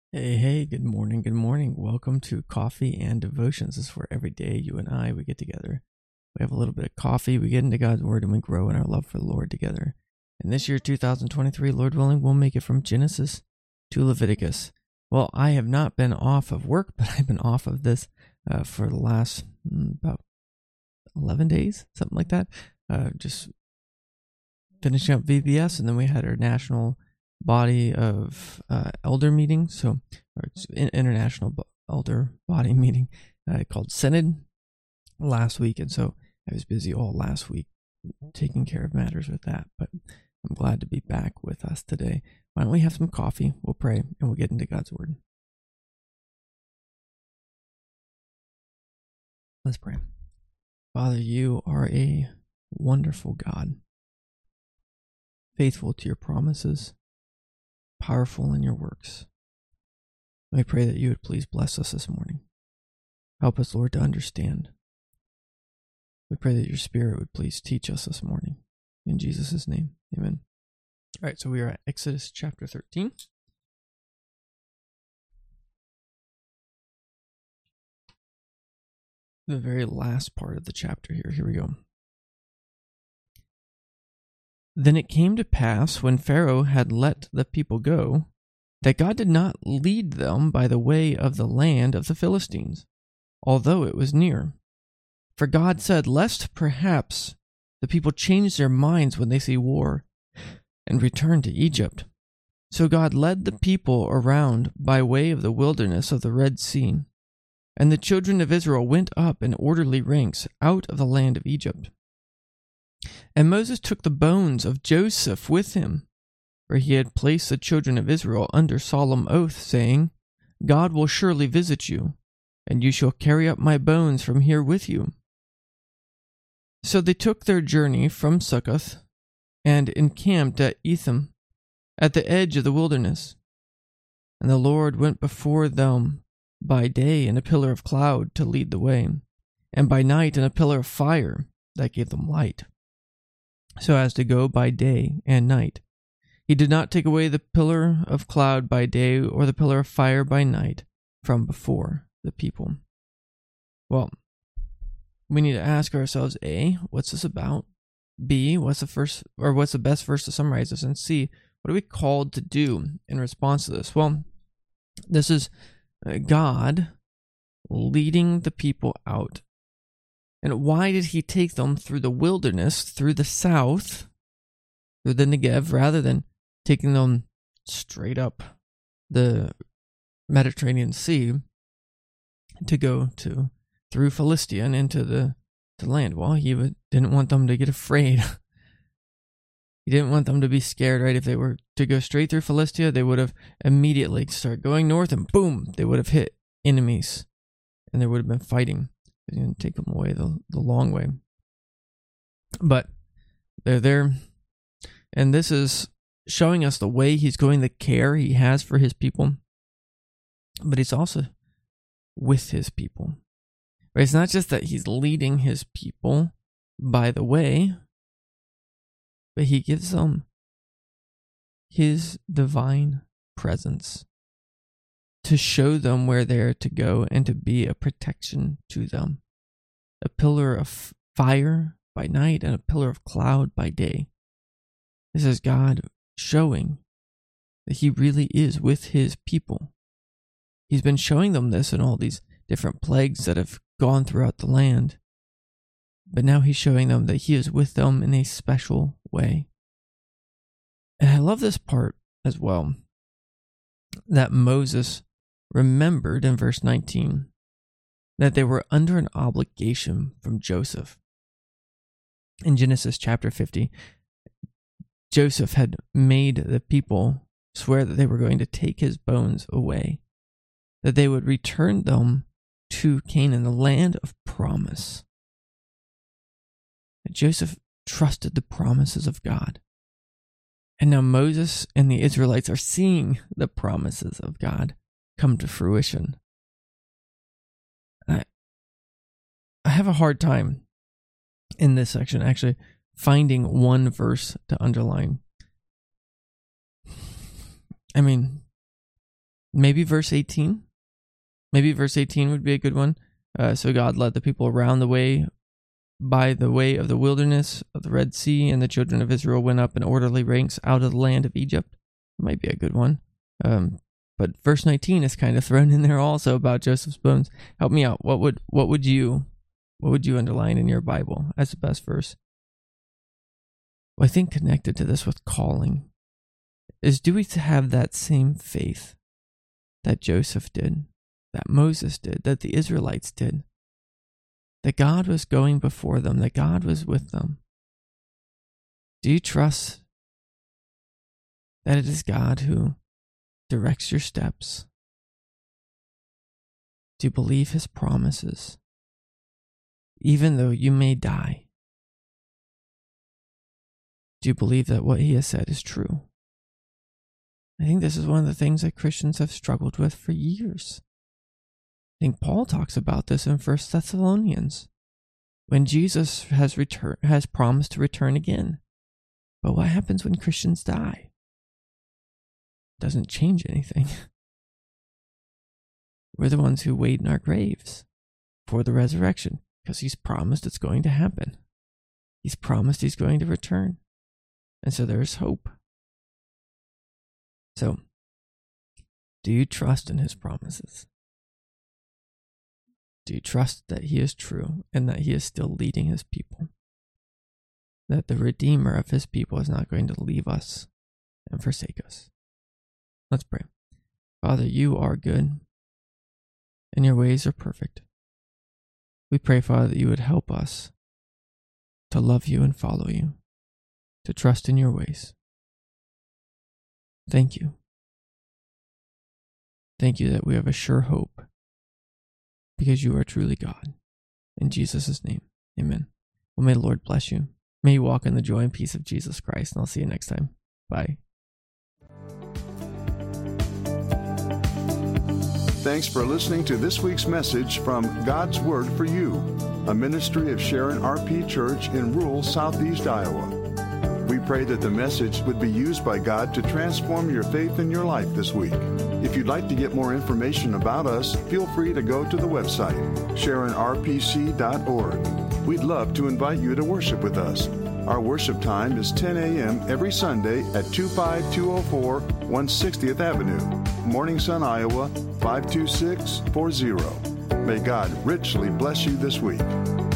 Hey, good morning, good morning. Welcome to Coffee and Devotions. This is where every day you and I, we get together. We have a little bit of coffee, we get into God's Word, and we grow in our love for the Lord together. And this year, 2023, Lord willing, we'll make it from Genesis to Leviticus. Well, I have not been off of work, but I've been off of this for the last about 11 days, something like that. Just finishing up VBS, and then we had our national body of elder meeting, so or it's international elder body meeting called Synod last week, and so I was busy all last week taking care of matters with that, but I'm glad to be back with us today. Why don't we have some coffee, we'll pray, and we'll get into God's Word. Let's pray. Father, you are a wonderful God, faithful to your promises, powerful in your works. I pray that you would please bless us this morning. Help us, Lord, to understand. We pray that your Spirit would please teach us this morning. In Jesus' name, amen. All right, so we are at Exodus chapter 13. The very last part of the chapter here. Here we go. Then it came to pass, when Pharaoh had let the people go, that God did not lead them by the way of the land of the Philistines, although it was near. For God said, lest perhaps the people change their minds when they see war, and return to Egypt. So God led the people around by way of the wilderness of the Red Sea, and the children of Israel went up in orderly ranks out of the land of Egypt. And Moses took the bones of Joseph with him, for he had placed the children of Israel under solemn oath, saying, God will surely visit you, and you shall carry up my bones from here with you. So they took their journey from Succoth, and encamped at Etham, at the edge of the wilderness. And the Lord went before them by day in a pillar of cloud to lead the way, and by night in a pillar of fire that gave them light, so as to go by day and night. He did not take away the pillar of cloud by day or the pillar of fire by night from before the people. Well, we need to ask ourselves, A, what's this about? B, what's the best verse to summarize this? And C, what are we called to do in response to this? Well, this is God leading the people out. And why did he take them through the wilderness, through the south, through the Negev, rather than taking them straight up the Mediterranean Sea to go through Philistia and into the land? Well, he didn't want them to get afraid. He didn't want them to be scared, right? If they were to go straight through Philistia, they would have immediately started going north, and boom, they would have hit enemies, and there would have been fighting. He didn't take them away the long way. But they're there, and this is showing us the way he's going, the care he has for his people. But he's also with his people. Right? It's not just that he's leading his people by the way, but he gives them his divine presence to show them where they're to go and to be a protection to them. A pillar of fire by night and a pillar of cloud by day. This is God showing that he really is with his people. He's been showing them this in all these different plagues that have gone throughout the land. But now he's showing them that he is with them in a special way. And I love this part as well, that Moses remembered in verse 19 that they were under an obligation from Joseph. In Genesis chapter 50, Joseph had made the people swear that they were going to take his bones away, that they would return them to Canaan, the land of promise. Joseph trusted the promises of God. And now Moses and the Israelites are seeing the promises of God come to fruition. I have a hard time in this section actually finding one verse to underline. I mean, Maybe verse 18. Maybe verse 18 would be a good one. So God led the people around the way by the way of the wilderness of the Red Sea, and the children of Israel went up in orderly ranks out of the land of Egypt. Might be a good one. But verse 19 is kind of thrown in there also about Joseph's bones. Help me out. What would you underline in your Bible as the best verse? Well, I think connected to this with calling is, do we have that same faith that Joseph did, that Moses did, that the Israelites did? That God was going before them, that God was with them. Do you trust that it is God who directs your steps? Do you believe his promises, even though you may die? Do you believe that what he has said is true? I think this is one of the things that Christians have struggled with for years. I think Paul talks about this in 1 Thessalonians, when Jesus has promised to return again. But what happens when Christians die? It doesn't change anything. We're the ones who wait in our graves for the resurrection, because he's promised it's going to happen. He's promised he's going to return. And so there's hope. So, do you trust in his promises? Do you trust that he is true and that he is still leading his people? That the Redeemer of his people is not going to leave us and forsake us? Let's pray. Father, you are good and your ways are perfect. We pray, Father, that you would help us to love you and follow you, to trust in your ways. Thank you. Thank you that we have a sure hope, because you are truly God. In Jesus' name, amen. Well, may the Lord bless you. May you walk in the joy and peace of Jesus Christ, and I'll see you next time. Bye. Thanks for listening to this week's message from God's Word for You, a ministry of Sharon RP Church in rural southeast Iowa. We pray that the message would be used by God to transform your faith in your life this week. If you'd like to get more information about us, feel free to go to the website, SharonRPC.org. We'd love to invite you to worship with us. Our worship time is 10 a.m. every Sunday at 25204 160th Avenue, Morning Sun, Iowa, 52640. May God richly bless you this week.